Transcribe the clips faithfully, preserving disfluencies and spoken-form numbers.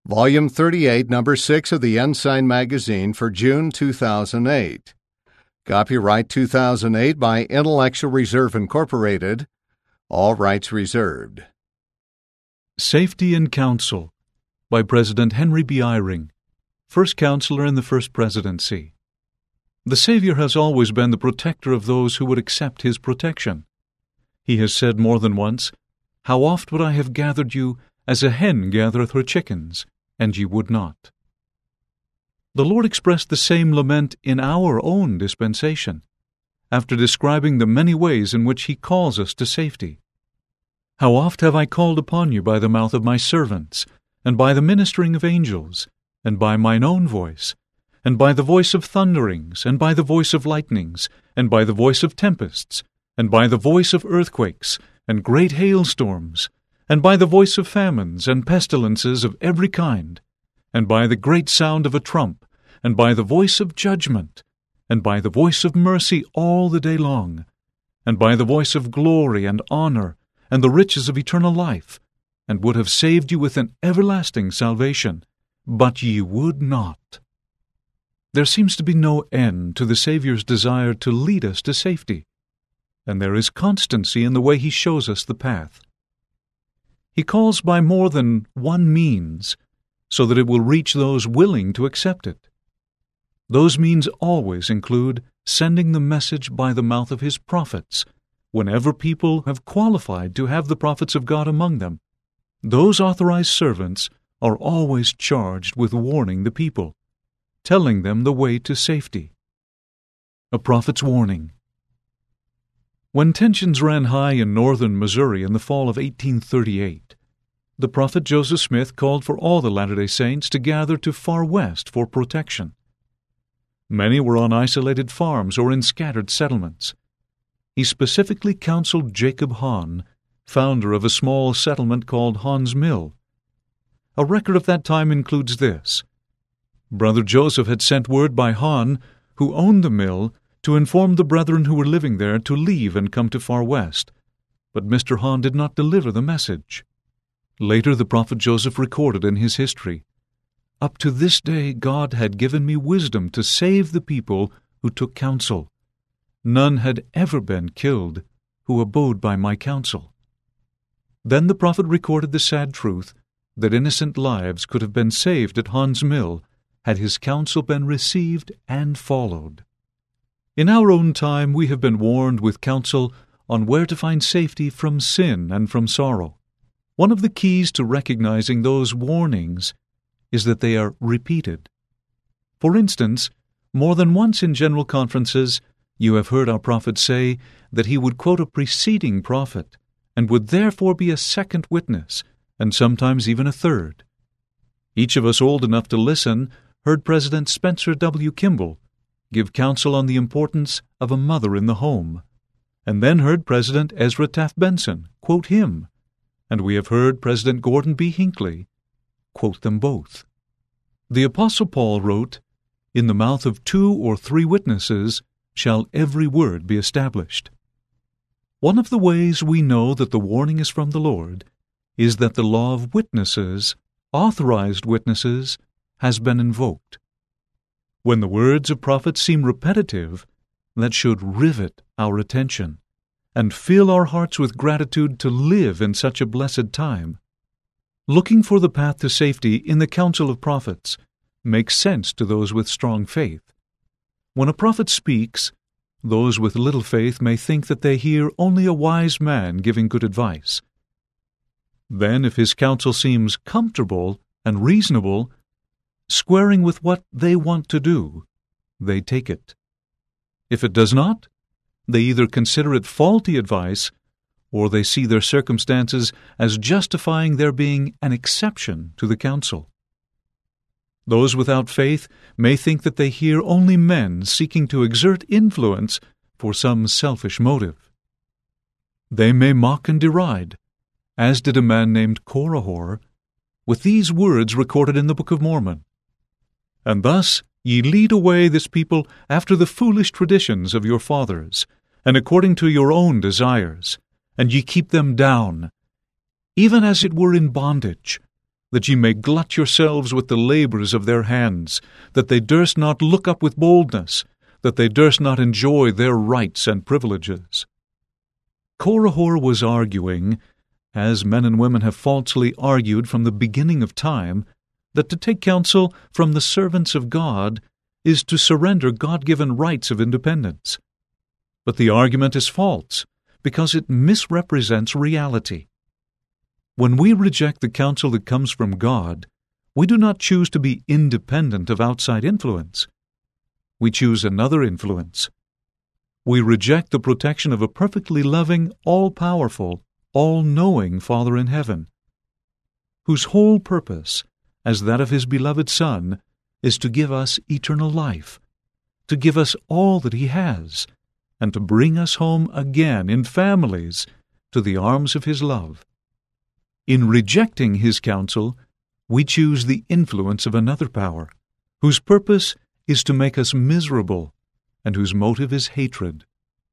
Volume thirty-eight, Number six of the Ensign Magazine for June two thousand eight. Copyright two thousand eight by Intellectual Reserve Incorporated. All rights reserved. Safety and Counsel by President Henry B. Eyring, First Counselor in the First Presidency. The Savior has always been the protector of those who would accept His protection. He has said more than once, "How oft would I have gathered you as a hen gathereth her chickens, and ye would not." The Lord expressed the same lament in our own dispensation, after describing the many ways in which He calls us to safety. "How oft have I called upon you by the mouth of my servants, and by the ministering of angels, and by mine own voice, and by the voice of thunderings, and by the voice of lightnings, and by the voice of tempests, and by the voice of earthquakes, and great hailstorms, and by the voice of famines and pestilences of every kind, and by the great sound of a trump, and by the voice of judgment, and by the voice of mercy all the day long, and by the voice of glory and honor, and the riches of eternal life, and would have saved you with an everlasting salvation, but ye would not." There seems to be no end to the Savior's desire to lead us to safety, and there is constancy in the way He shows us the path. He calls by more than one means, so that it will reach those willing to accept it. Those means always include sending the message by the mouth of His prophets, whenever people have qualified to have the prophets of God among them. Those authorized servants are always charged with warning the people, telling them the way to safety. A prophet's warning. When tensions ran high in northern Missouri in the fall of eighteen thirty-eight, the prophet Joseph Smith called for all the Latter-day Saints to gather to Far West for protection. Many were on isolated farms or in scattered settlements. He specifically counseled Jacob Hahn, founder of a small settlement called Hahn's Mill. A record of that time includes this: Brother Joseph had sent word by Hahn, who owned the mill, to inform the brethren who were living there to leave and come to Far West, but Mister Hahn did not deliver the message. Later the prophet Joseph recorded in his history, "Up to this day God had given me wisdom to save the people who took counsel. None had ever been killed who abode by my counsel." Then the prophet recorded the sad truth that innocent lives could have been saved at Hahn's Mill had his counsel been received and followed. In our own time we have been warned with counsel on where to find safety from sin and from sorrow. One of the keys to recognizing those warnings is that they are repeated. For instance, more than once in general conferences, you have heard our prophet say that he would quote a preceding prophet and would therefore be a second witness, and sometimes even a third. Each of us old enough to listen heard President Spencer W. Kimball give counsel on the importance of a mother in the home, and then heard President Ezra Taft Benson quote him, and we have heard President Gordon B. Hinckley quote them both. The Apostle Paul wrote, "In the mouth of two or three witnesses shall every word be established." One of the ways we know that the warning is from the Lord is that the law of witnesses, authorized witnesses, has been invoked. When the words of prophets seem repetitive, that should rivet our attention and fill our hearts with gratitude to live in such a blessed time. Looking for the path to safety in the counsel of prophets makes sense to those with strong faith. When a prophet speaks, those with little faith may think that they hear only a wise man giving good advice. Then, if his counsel seems comfortable and reasonable, squaring with what they want to do, they take it. If it does not, they either consider it faulty advice, or they see their circumstances as justifying there being an exception to the counsel. Those without faith may think that they hear only men seeking to exert influence for some selfish motive. They may mock and deride, as did a man named Korihor, with these words recorded in the Book of Mormon: "And thus ye lead away this people after the foolish traditions of your fathers, and according to your own desires, and ye keep them down, even as it were in bondage, that ye may glut yourselves with the labours of their hands, that they durst not look up with boldness, that they durst not enjoy their rights and privileges. Korihor was arguing, as men and women have falsely argued from the beginning of time, that to take counsel from the servants of God is to surrender God-given rights of independence. But the argument is false, because it misrepresents reality. When we reject the counsel that comes from God, we do not choose to be independent of outside influence. We choose another influence. We reject the protection of a perfectly loving, all-powerful, all-knowing Father in heaven, whose whole purpose, as that of His beloved Son, is to give us eternal life, to give us all that He has, and to bring us home again in families to the arms of His love. In rejecting His counsel, we choose the influence of another power, whose purpose is to make us miserable, and whose motive is hatred.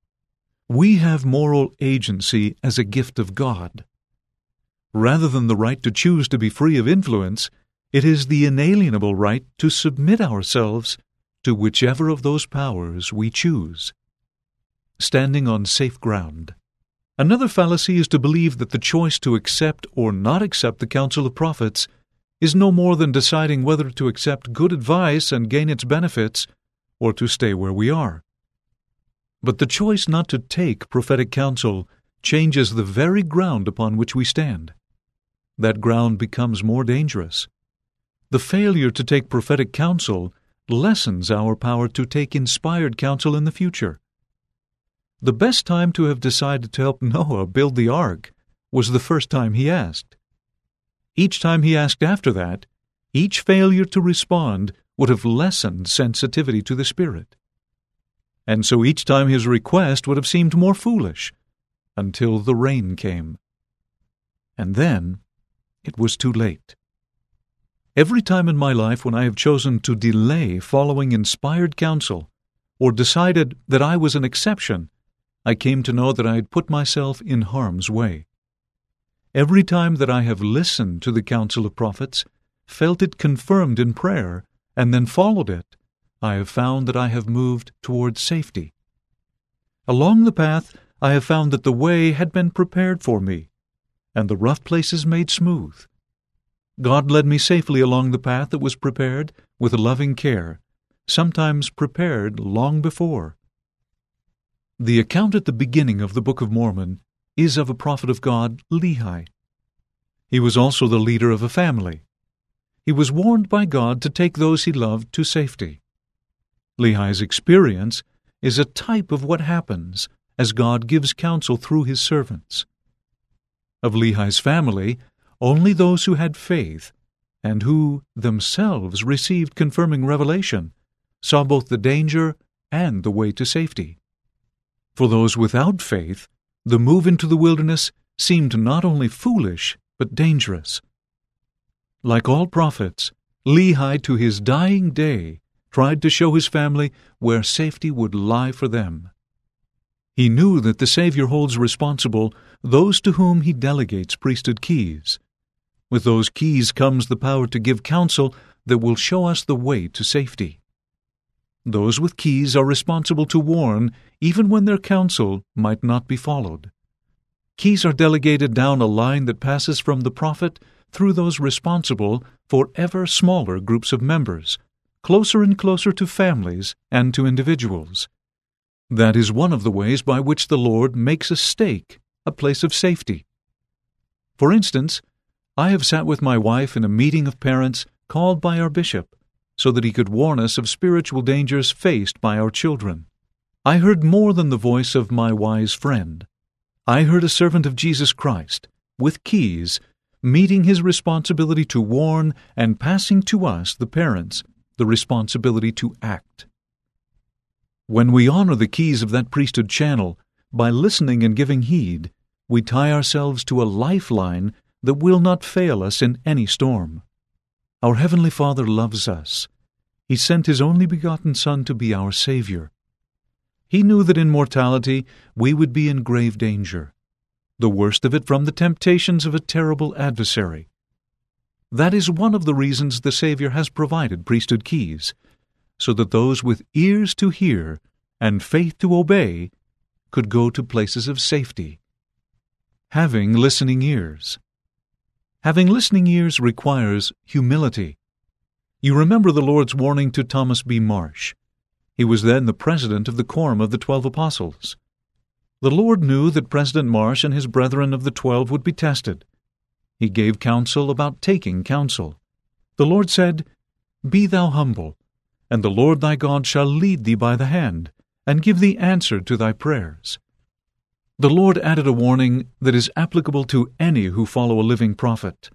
We have moral agency as a gift of God. Rather than the right to choose to be free of influence, it is the inalienable right to submit ourselves to whichever of those powers we choose. Standing on safe ground. Another fallacy is to believe that the choice to accept or not accept the counsel of prophets is no more than deciding whether to accept good advice and gain its benefits or to stay where we are. But the choice not to take prophetic counsel changes the very ground upon which we stand. That ground becomes more dangerous. The failure to take prophetic counsel lessens our power to take inspired counsel in the future. The best time to have decided to help Noah build the ark was the first time he asked. Each time he asked after that, each failure to respond would have lessened sensitivity to the Spirit. And so each time his request would have seemed more foolish, until the rain came. And then it was too late. Every time in my life when I have chosen to delay following inspired counsel, or decided that I was an exception, I came to know that I had put myself in harm's way. Every time that I have listened to the counsel of prophets, felt it confirmed in prayer, and then followed it, I have found that I have moved towards safety. Along the path, I have found that the way had been prepared for me, and the rough places made smooth. God led me safely along the path that was prepared with loving care, sometimes prepared long before. The account at the beginning of the Book of Mormon is of a prophet of God, Lehi. He was also the leader of a family. He was warned by God to take those he loved to safety. Lehi's experience is a type of what happens as God gives counsel through His servants. Of Lehi's family, only those who had faith, and who themselves received confirming revelation, saw both the danger and the way to safety. For those without faith, the move into the wilderness seemed not only foolish, but dangerous. Like all prophets, Lehi to his dying day tried to show his family where safety would lie for them. He knew that the Savior holds responsible those to whom He delegates priesthood keys. With those keys comes the power to give counsel that will show us the way to safety. Those with keys are responsible to warn even when their counsel might not be followed. Keys are delegated down a line that passes from the prophet through those responsible for ever smaller groups of members, closer and closer to families and to individuals. That is one of the ways by which the Lord makes a stake a place of safety. For instance, I have sat with my wife in a meeting of parents called by our bishop, so that he could warn us of spiritual dangers faced by our children. I heard more than the voice of my wise friend. I heard a servant of Jesus Christ, with keys, meeting his responsibility to warn and passing to us, the parents, the responsibility to act. When we honor the keys of that priesthood channel, by listening and giving heed, we tie ourselves to a lifeline that will not fail us in any storm. Our Heavenly Father loves us. He sent His only begotten Son to be our Savior. He knew that in mortality we would be in grave danger, the worst of it from the temptations of a terrible adversary. That is one of the reasons the Savior has provided priesthood keys, so that those with ears to hear and faith to obey could go to places of safety. Having listening ears. Having listening ears requires humility. You remember the Lord's warning to Thomas B. Marsh. He was then the president of the Quorum of the Twelve Apostles. The Lord knew that President Marsh and his brethren of the Twelve would be tested. He gave counsel about taking counsel. The Lord said, "Be thou humble, and the Lord thy God shall lead thee by the hand, and give thee answer to thy prayers." The Lord added a warning that is applicable to any who follow a living prophet.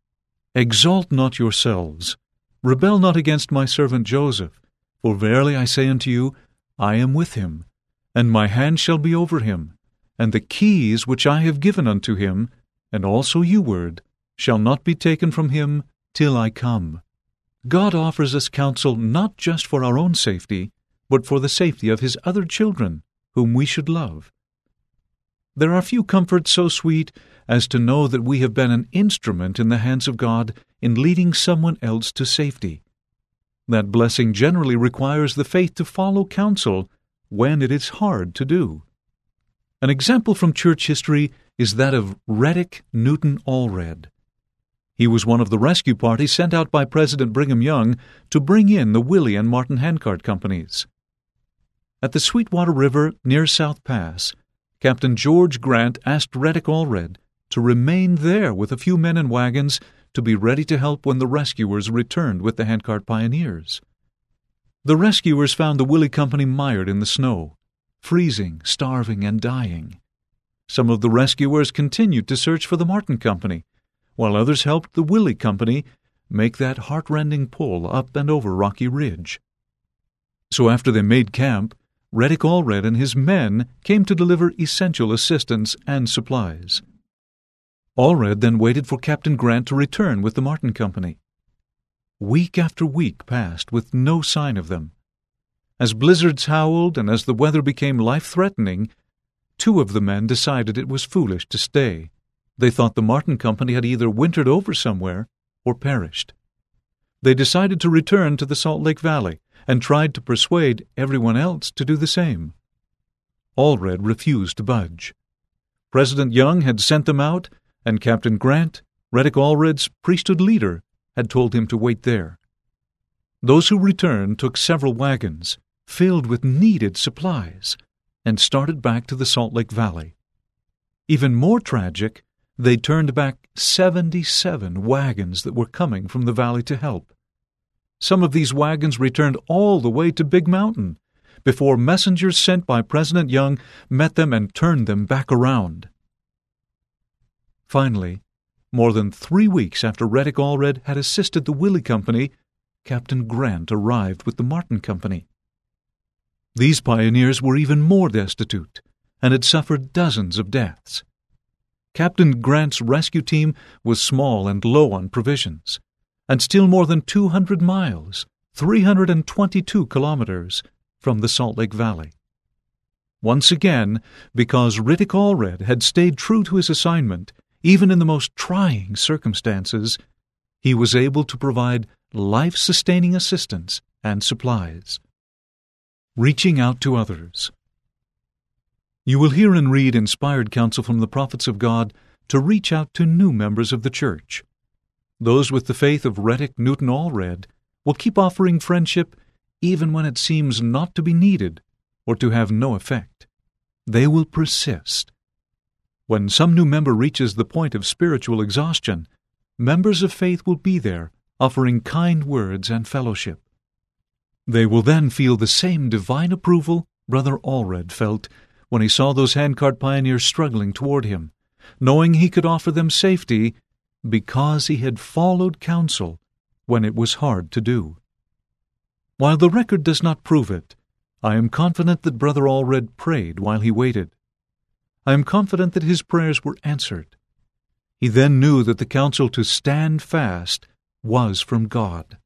"Exalt not yourselves, rebel not against my servant Joseph, for verily I say unto you, I am with him, and my hand shall be over him, and the keys which I have given unto him, and also you word, shall not be taken from him till I come." God offers us counsel not just for our own safety, but for the safety of his other children, whom we should love. There are few comforts so sweet as to know that we have been an instrument in the hands of God in leading someone else to safety. That blessing generally requires the faith to follow counsel when it is hard to do. An example from church history is that of Reddick Newton Allred. He was one of the rescue parties sent out by President Brigham Young to bring in the Willie and Martin Handcart companies. At the Sweetwater River near South Pass, Captain George Grant asked Reddick Allred to remain there with a few men and wagons to be ready to help when the rescuers returned with the Handcart pioneers. The rescuers found the Willie Company mired in the snow, freezing, starving, and dying. Some of the rescuers continued to search for the Martin Company, while others helped the Willie Company make that heart-rending pull up and over Rocky Ridge. So after they made camp, Reddick Allred and his men came to deliver essential assistance and supplies. Allred then waited for Captain Grant to return with the Martin Company. Week after week passed with no sign of them. As blizzards howled and as the weather became life-threatening, two of the men decided it was foolish to stay. They thought the Martin Company had either wintered over somewhere or perished. They decided to return to the Salt Lake Valley and tried to persuade everyone else to do the same. Allred refused to budge. President Young had sent them out, and Captain Grant, Reddick Allred's priesthood leader, had told him to wait there. Those who returned took several wagons filled with needed supplies and started back to the Salt Lake Valley. Even more tragic, they turned back seventy-seven wagons that were coming from the valley to help. Some of these wagons returned all the way to Big Mountain before messengers sent by President Young met them and turned them back around. Finally, more than three weeks after Reddick Allred had assisted the Willie Company, Captain Grant arrived with the Martin Company. These pioneers were even more destitute and had suffered dozens of deaths. Captain Grant's rescue team was small and low on provisions, and still more than two hundred miles, three hundred twenty-two kilometers, from the Salt Lake Valley. Once again, because Reddick Allred had stayed true to his assignment, even in the most trying circumstances, he was able to provide life-sustaining assistance and supplies. Reaching out to others. You will hear and read inspired counsel from the prophets of God to reach out to new members of the church. Those with the faith of Reddick Newton Allred will keep offering friendship even when it seems not to be needed or to have no effect. They will persist. When some new member reaches the point of spiritual exhaustion, members of faith will be there, offering kind words and fellowship. They will then feel the same divine approval Brother Allred felt when he saw those handcart pioneers struggling toward him, knowing he could offer them safety because he had followed counsel when it was hard to do. While the record does not prove it, I am confident that Brother Allred prayed while he waited. I am confident that his prayers were answered. He then knew that the counsel to stand fast was from God.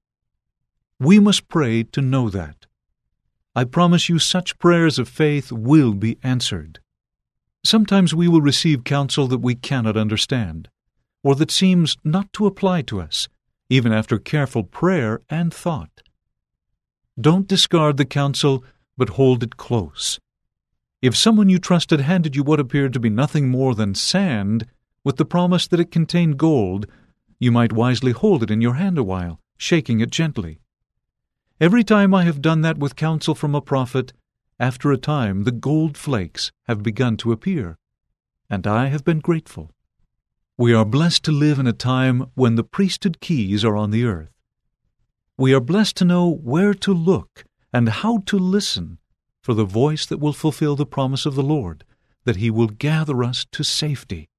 We must pray to know that. I promise you such prayers of faith will be answered. Sometimes we will receive counsel that we cannot understand, or that seems not to apply to us, even after careful prayer and thought. Don't discard the counsel, but hold it close. If someone you trusted handed you what appeared to be nothing more than sand, with the promise that it contained gold, you might wisely hold it in your hand a while, shaking it gently. Every time I have done that with counsel from a prophet, after a time the gold flakes have begun to appear, and I have been grateful. We are blessed to live in a time when the priesthood keys are on the earth. We are blessed to know where to look and how to listen for the voice that will fulfill the promise of the Lord, that He will gather us to safety.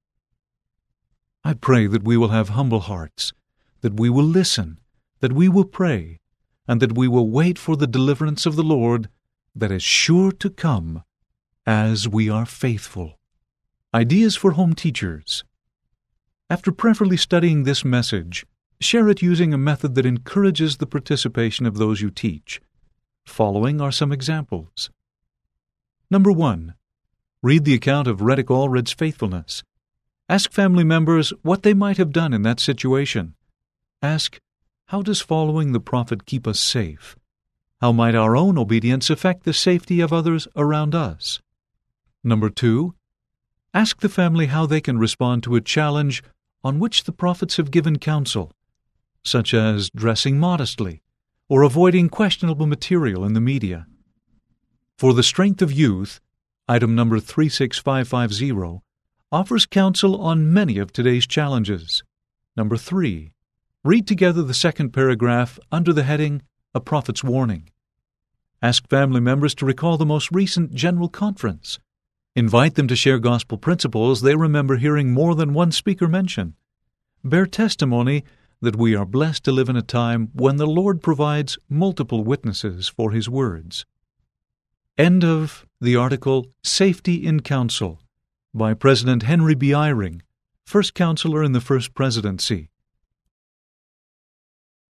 I pray that we will have humble hearts, that we will listen, that we will pray, and that we will wait for the deliverance of the Lord that is sure to come as we are faithful. Ideas for home teachers. After prayerfully studying this message, share it using a method that encourages the participation of those you teach. Following are some examples. Number one, read the account of Reddick Allred's faithfulness. Ask family members what they might have done in that situation. Ask, how does following the prophet keep us safe? How might our own obedience affect the safety of others around us? Number two, ask the family how they can respond to a challenge on which the prophets have given counsel, such as dressing modestly or avoiding questionable material in the media. For the Strength of Youth, item number three six five five zero, offers counsel on many of today's challenges. Number three, read together the second paragraph under the heading, A Prophet's Warning. Ask family members to recall the most recent General Conference. Invite them to share gospel principles they remember hearing more than one speaker mention. Bear testimony that we are blessed to live in a time when the Lord provides multiple witnesses for His words. End of the article Safety in Counsel by President Henry B. Eyring, First Counselor in the First Presidency,